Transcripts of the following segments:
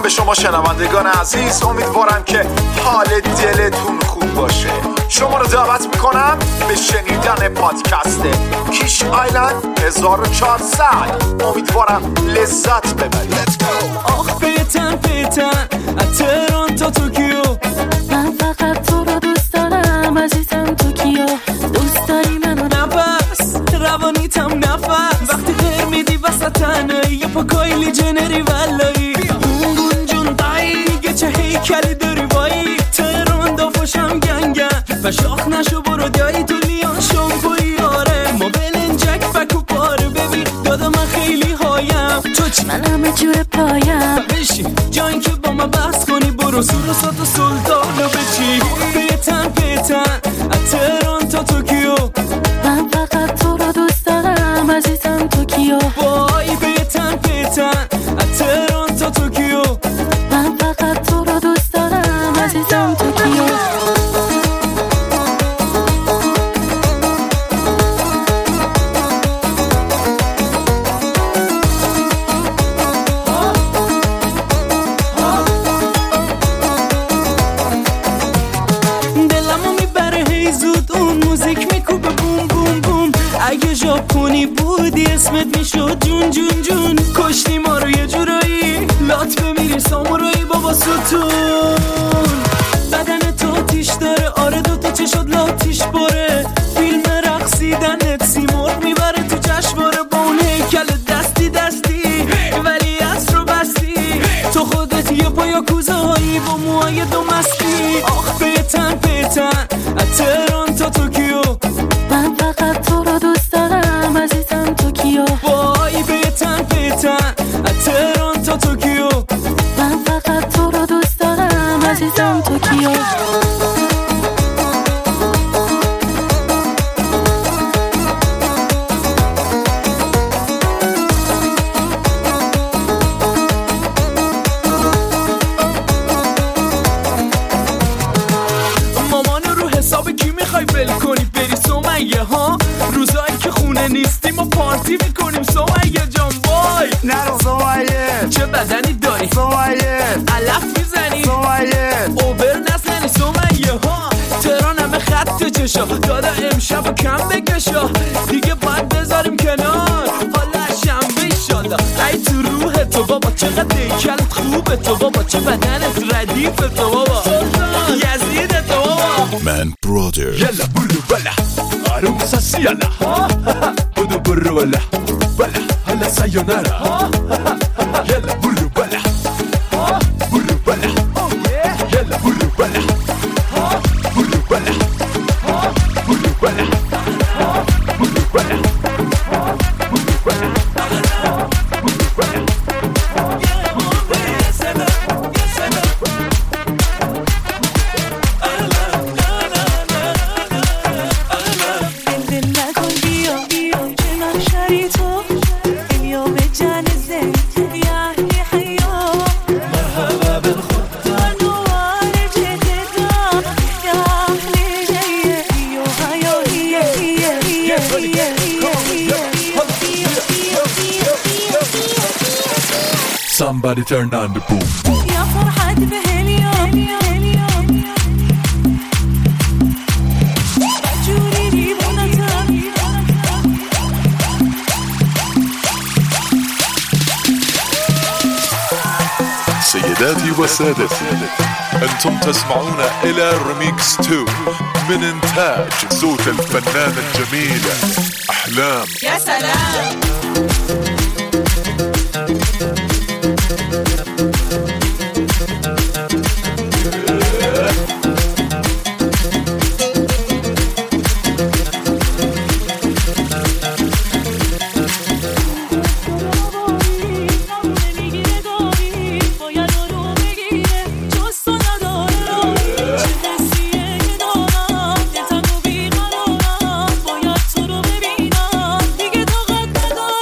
به شما شنوندگان عزیز، امیدوارم که حال دلتون خوب باشه. شما رو دعوت میکنم به شنیدن پادکست کیش آیلند 1400. امیدوارم لذت ببرید. آخ پیتن از تهران تا توکیو، من فقط تو رو دوست دارم عزیزم توکیو. دوست داری منو نفس روانیتم نفس، وقتی غیر میدی وسط تنهایی یه پا کایلی جنری ولایی اون جون دایی چه هیکلی داری وایی. تهران دافاشم گنگن و شاخ نشو برو دایی تو لیان شامپوی آره ما بلنجک فکو پاره. ببین دادا من خیلی هایم تو چی؟ من همه جور پایم بشین جایی که با من بحث کنی برو سور و سات و سلطانو بچی. پیتن از تهران تا توکیو، من فقط تو رو دوست دارم عزیزم توکیو. وای پیتن از تهران تا توکیو، من فقط تو رو دوست دارم عزیزم توکیو. اگه ژاپنی بودی اسمت میشد جون جون جون. کشتی ما رو یه جورایی لات بمیری سامورایی بابا ستون. بدن تو تیش داره آره دوتا چشات لاتیش باره. فیلم رقصیدنت سیمرغ میبره تو جشنواره با اون هیکل دستی ولی عصر رو بستی. تو خودت یه پایا کوزهایی با موهای دو مستی. آخ پیتن از تهران تا توکیو، من فقط تو رو دوست دارم عزیزم توکیو. وای پیتن از تهران تا توکیو، من فقط تو رو دوست دارم عزیزم توکیو. مامانو رو حساب کی میخوای ول کنی بری سمیه ها؟ روزایی که خونه نیستیم و پارتی میکنیم سمیه جان. وای نرو سمیه، چه بدنی داری سمیه، علف میزنی سمیه، اوبر نزنی سمیه ها. تهران همه خط چشا دادا امشب و کم بکشا دیگه باید بذاریم کنار. حالا شنبه ایشالله ای تو روح تو بابا چقدر دیکلت خوبه تو بابا چه بدنت ردیف تو بابا یزید تو بابا. من برادر يلا برو بلا عروسة سيالا بدو برو ولا بلا هلا سايونارا يلا برو بلا برو بلا يلا برو بلا برو بلا برو بلا برو بلا Somebody turn on the boom boom. يا فرحة بهاليوم رجولي لي منتم. سيداتي وسادتي، أنتم تسمعون إلى ريميكس 2 من إنتاج صوت الفنانة الجميلة أحلام. يا سلام. باید تو رو ببینم دیگه طاقت ندارم.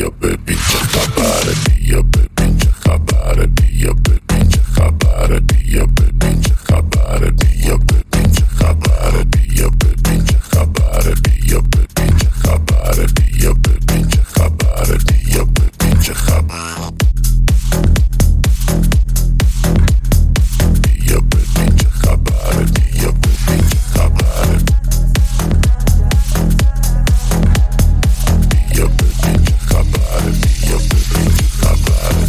بیا ببین چه خبره بیا ببین چه خبره بیا ببین چه خبره بیا ببین چه خبره بیا ببین چه خبره بیا ببین چه خبره بیا ببین چه خبره بیا ببین چه خبره بیا ببین چه خبره بیا ببین چه خبره بیا ببین چه خبره بیا ببین چه خبره بیا ببین چه خبره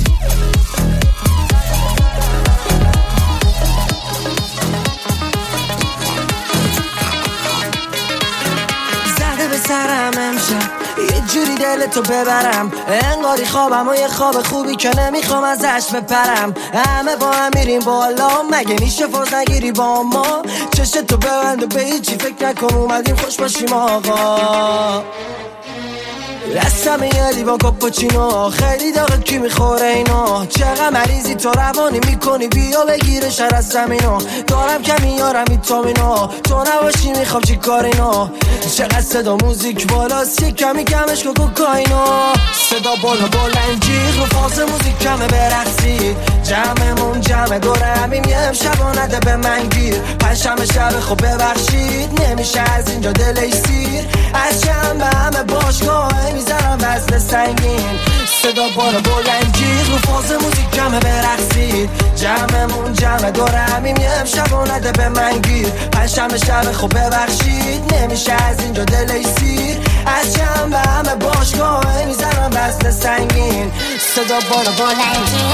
زده به سرم امشب یه جوری دلتو ببرم، انگاری خوابم و یه خواب خوبی که نمیخوام ازش بپرم. همه با هم میریم بالا، مگه میشه فاز نگیری با ما؟ چشتو ببند و به هیچی فکر نکن، اومدیم خوش باشیم آقا. دستم یه لیوان کاپوچینو، خیلی داغه کی میخوره اینو؟ چقدر مریضی تو روانی میکنی، بیا بگیره شر از زمینو. دارم که میارم ویتامینو، تو نباشی میخوام چی کارینو؟ چقدر صدا موزیک بالاست، یه کمی کمش که کوکاینو. صدا بالا بلنجی رو فاز موزیک کمه برقصید، جمعمون جمع دوره همیم یه امشبا نده به من گیر. پنجشنبه شب خب ببخشید، نمیشه از اینجا دلش سیر. از شنبه همه باشگاه میزنم وزن سنگین، صدا بالا بلنجی رو فاز موزیک کمه برقصید، جمعمون جمع دوره همیم یه امشبا نده به من گیر. پنجشنبه شب خب ببخشید، نمیشه از اینجا دلش سیر. از شنبه همه باشگاه میزنم وزن سنگین، صدا بالا بلنجی.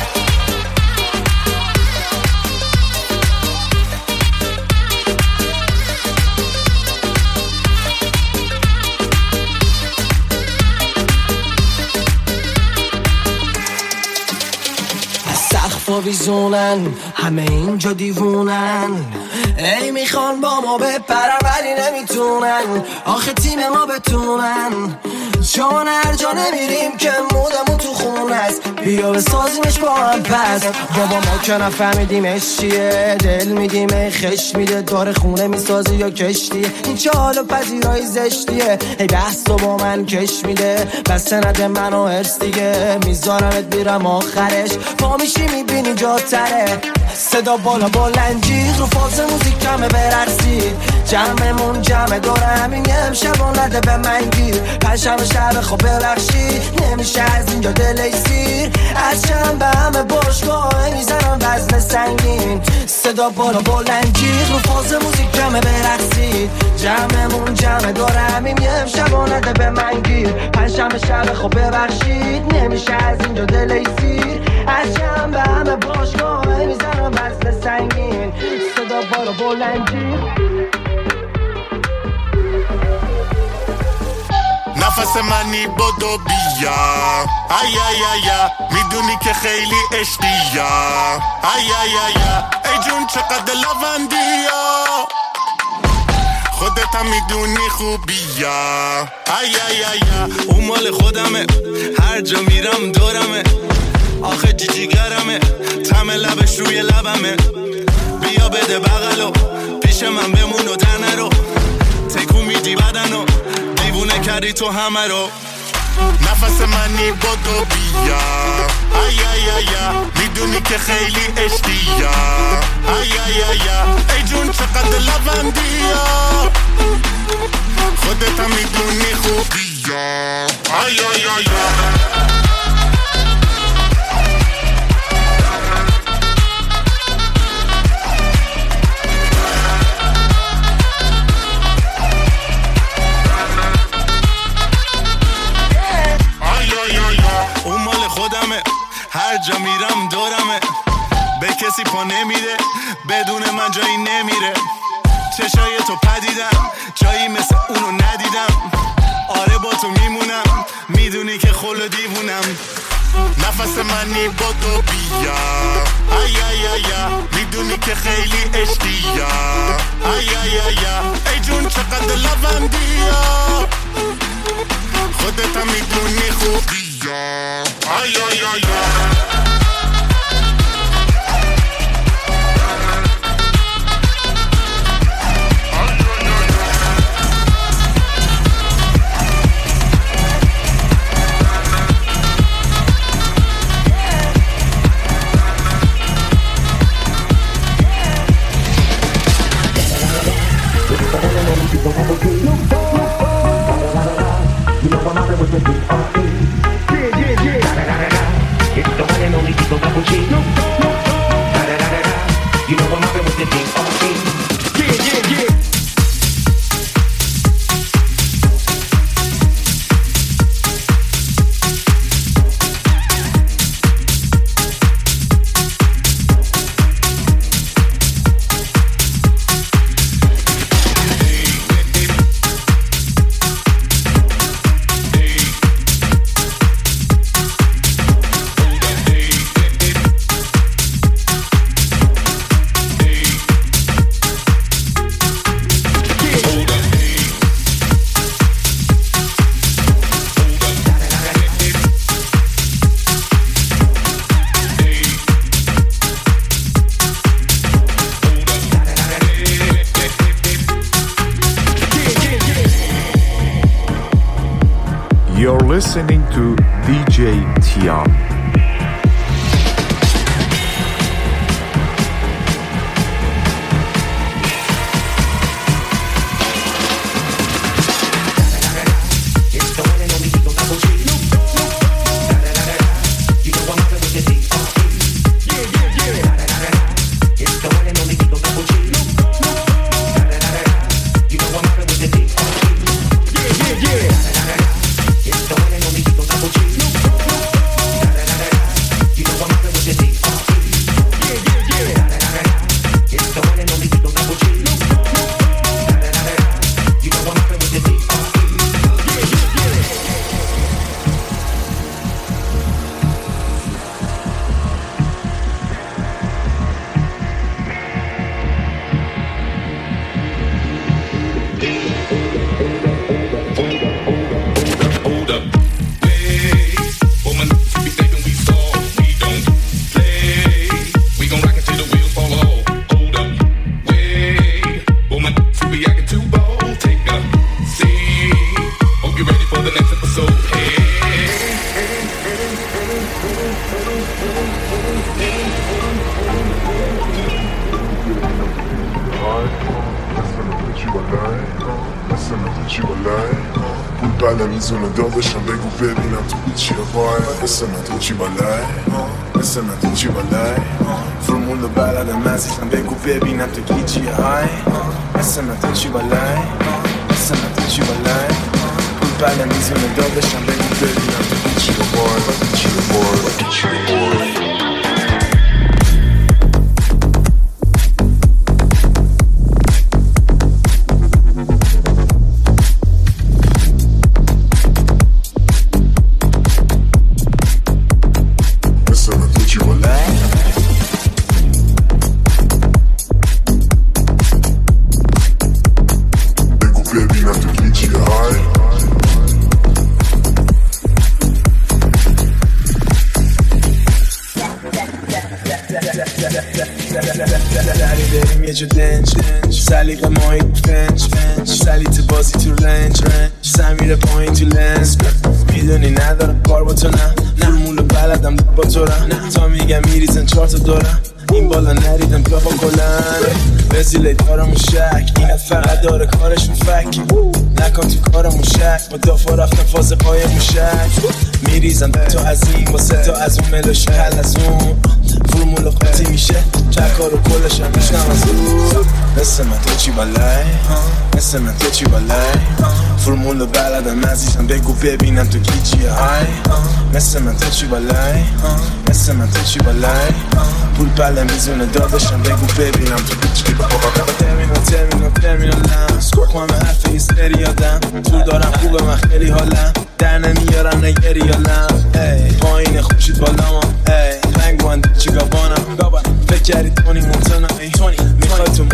سقفا ویزونن، همه اینجا دیوونن، ای میخوان با ما بپرن ولی نمیتونن، آخه تیم ما بتونن، چون هر جا نمیریم که مودمون تو خون است. بیا بسازیمش با هم پس، بابا ما که نفهمیدیمش چیه، دل میدیم خش میده، داره خونه میسازی یا کشتیه، این چه حال و پذیرایی زشتیه، ای بحث تو با من کش میده، بس نده منو ارس دیگه، میذارمت میرم آخرش، پا میشی میبینی جا تره. صدا بالا بلنجی رو فاز موزیک کمه برقصید، جمعمون جمع دوره همین یه امشبا نده به من گیر. پنجشنبه شب خب ببخشید، نمیشه از اینجا دلش سیر. از شنبه همه باشگاه میزنم وزن سنگین، صدا بالا بلنجی رو فاز موزیک کمه برقصید، جمعمون جمع دوره همین یه امشبا نده به من گیر. پنجشنبه شب خب ببخشید، نمیشه از اینجا دلش سیر. از شنبه همه باشگاه میزنم وزن سنگین، صدا بالا بلنجی. نفس منی بدو بیا، ای ای ای میدونی که خیلی عشقی، ای ای ای جون چقدر لوندیا، خودت هم میدونی خوبیا، ای ای ای اون مال خودمه، هر جا میرم دورمه، آخه جیگرمه، طعم لبش روی لبمه، بیا بده بغلو، پیش من بمون و در نرو، تکون میدی بدنو، دیوونه کردی تو همه رو. نفس منی بدو بیا، ای ای ای میدونی که خیلی عشقی، ای ای ای جون چقدر لوندیا، خودت هم میدونی خوبیا، ای ای ای هر جا میرم دورمه، به کسی پا نمیده، بدون من جایی نمیره، چشای تو پدیدم، جایی مثل اونو ندیدم، آره با تو میمونم، میدونی که خلو دیوونم. نفس منی بدو بیا، ای ای ای میدونی که خیلی عشقی، ای ای ای جون چقدر لوندیا، خودت هم میدونی خوبیا، ای ای ای You're listening to DJ Tian. میزونه داداشم بگو ببینم تو چیه وای مثل من تو چی بالای مثل من تو چی بالای فرمول و بلدم عزیزم بگو ببینم تو گیجیه های مثل من تو چی بالای مثل من تو چی بالای پول بله میزونه داداشم بگو ببینم تو چیه وای تو چیه وای تو چیه وای سلیقه ماهی فنج سلیت بازی تو رنج سمیره پایین تو لنز میدونی ندارم کار با تو نه فرمول بلدم با تو نه تا میگم میریزن 4 تا دورم این بالا نریدم بابا کلن وزیله دارم و شک اینت فقط داره کارش مفک نکن تو کارمون شک با دافا رفتم فاز پای موشک میریزن تا از این با 3 تا از اون ملوش حل از اون فرمول قطعی میشه چکار و کلش هم میشنم از اون مثل من تو چی بالای مثل من تو چی بالای فرمول بلدم عزیزم بگو ببینم تو کی چیه های مثل من تو چی بالای مثل من تو چی بالای پول بله میزونه داداشم بگو ببینم تو کی چیه ترمینال همه حرف هیستری یادم تو دارم خوبه من خیلی حالم در نمیارم نگری یالم پایین خوشید بالام رنگ باند چیگابانم فکر کردی تونی مونتانا میخوای تو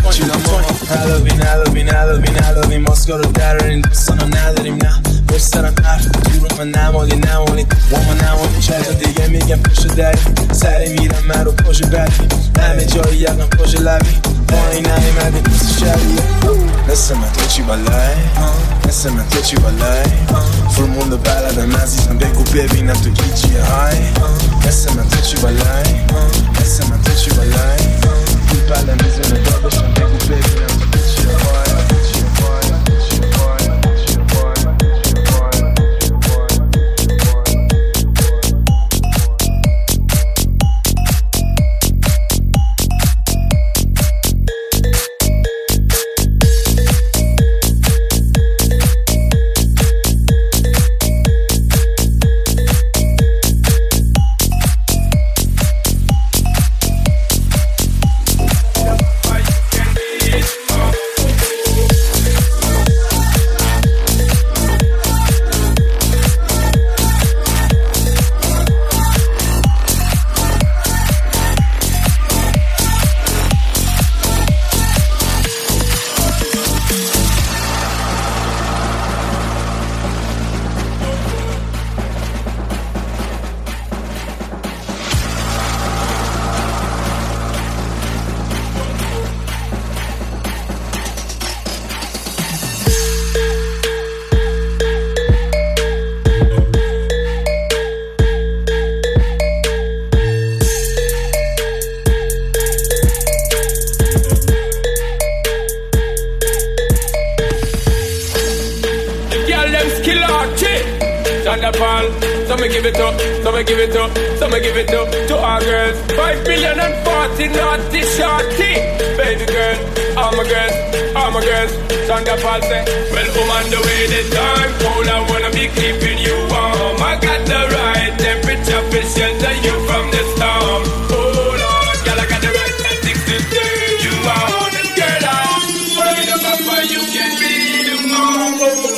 چیلام هلوین ماسکا رو درارین دوستانا نداریم نه بسترم حرف تو رو من نمالی وام نمالی چند تا دیگه میگم پشت دری سری میرم من رو پشت بری همه جایی یقم پشت لبی پایین نمیمدی دوست شبیه مثل من تو چی بالای مثل من تو چی بالای فرمول بلدم عزیزم بگو ببینم تو کی چیه های مثل من تو چی بالای مثل من تو چی بالای پول بله میزونه داداشم بگو ببینم تو کی چیه های Thunderfall. So me give it up, so me give it up, so me give it up to our girls. 5,040,000 naughty shorty. Baby girl, all my girls. Thunderfall say, well, on the way the time cold, I wanna be keeping you warm. I got the right temperature for shelter you from the storm. Oh Lord, girl, I got the right tactics to turn you on. And girl, I'm afraid of my fire, you can be the mom.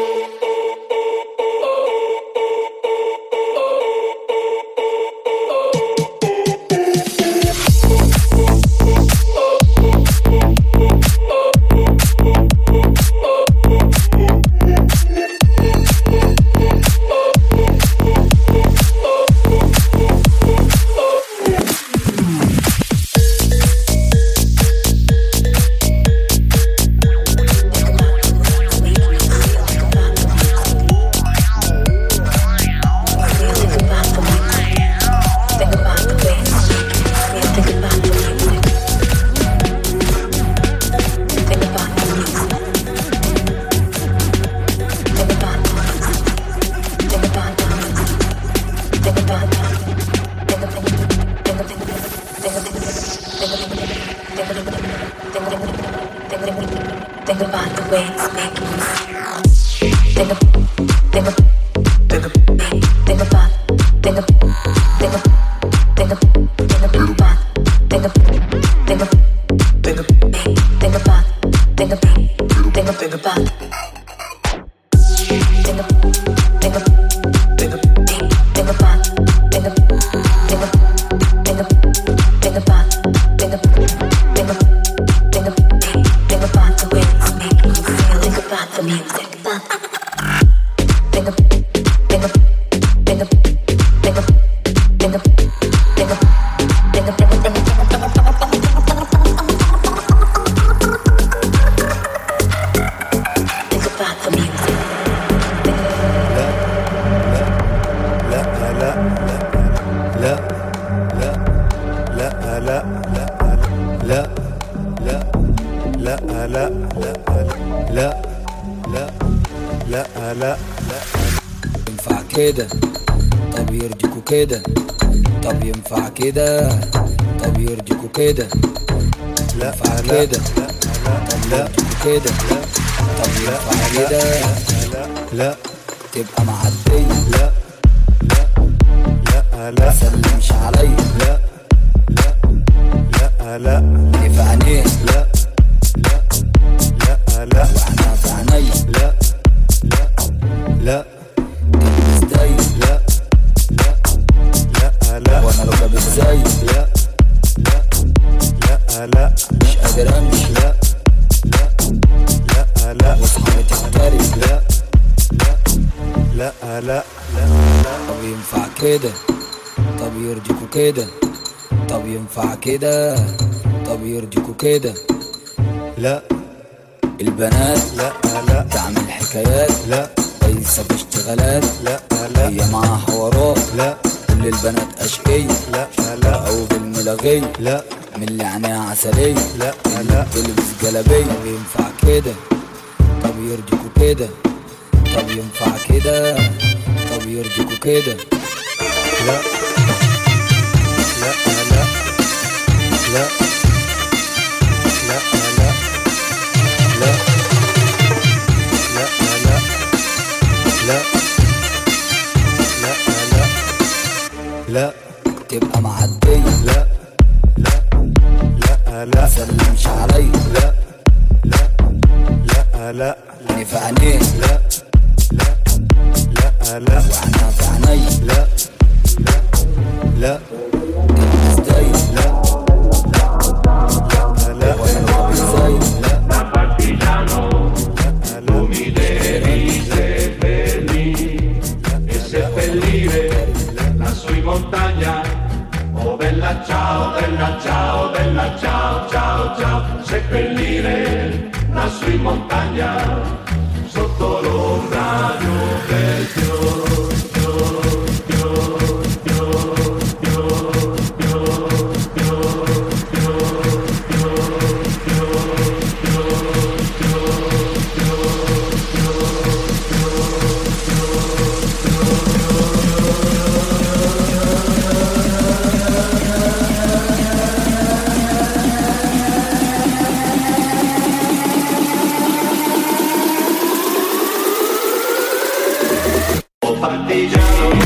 كده طب يرجيكوا كده طب ينفع كده طب يرجيكوا كده ينفع كده طب يرجيكوا كده طب ينفع كده لا تبقى معدية لا لا سلمش عليا لا في عينيه لا واحنا في عينيا لا وانا لو جاب ازاي لا مش قادر امشي لا واصحابي تختاري لا طب ينفع كده طب يرجيكوا كده طب ينفع كده طب يرجيكوا كده لا البنات لا تعمل حكايات لا ليس باشتغالات لا هي معاها حوارات لا كل البنات اشقية لا او بالملاغية لا من اللي عينيها عسلية لا تلبس جلابية طب ينفع كده طب يرجيكوا كده طب ينفع كده طب يرجيكوا كده لا تبقى معدية لا سلمش عليا لا عيني في عينيه واحنا في عينيا لا ازاي وانا لو ازاي tu mi devi seppellire e seppellire lassù in montagna. Oh bella ciao, bella ciao, bella ciao, ciao, ciao. Seppellire lassù in montagna sotto l'ombra di un bel fior. partigiano.